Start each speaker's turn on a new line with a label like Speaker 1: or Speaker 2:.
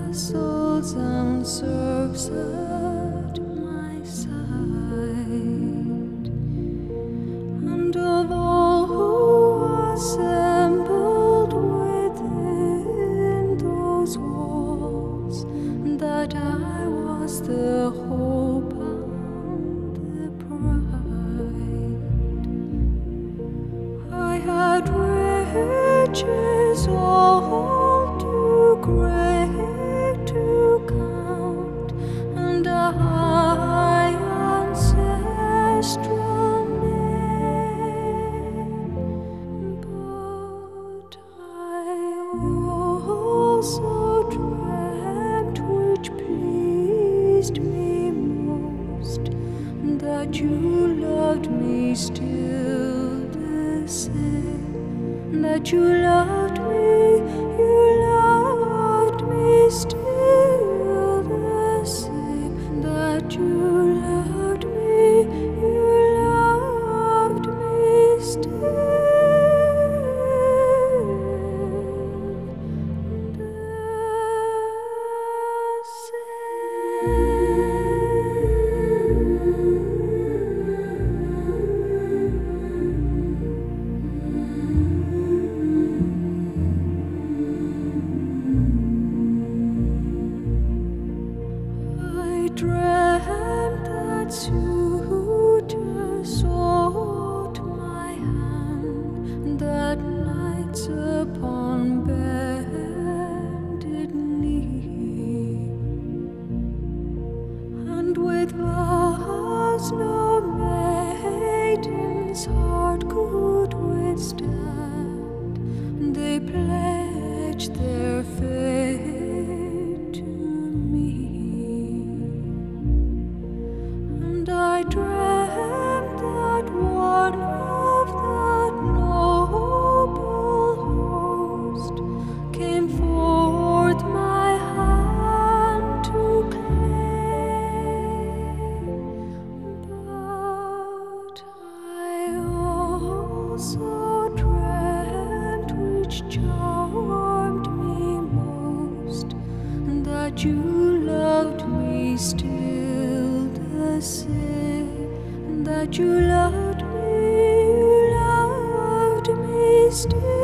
Speaker 1: castles and serfs at my side, and of all who assembled within those walls, that I was the hope and the pride. I had riches all too great to count, and a high ancestral name, but I also dreamt, which pleased me most, that you loved me still the same, that you loved me still the same, that you loved me still the dreamt that suitors sought my hand, that knights upon bended knee, and with vows no maiden's heart could withstand, they pledged their faith to me. I dreamt that one of that noble host came forth my hand to claim, but I also dreamt, which charmed me most, that you loved me still the same, that you loved me still.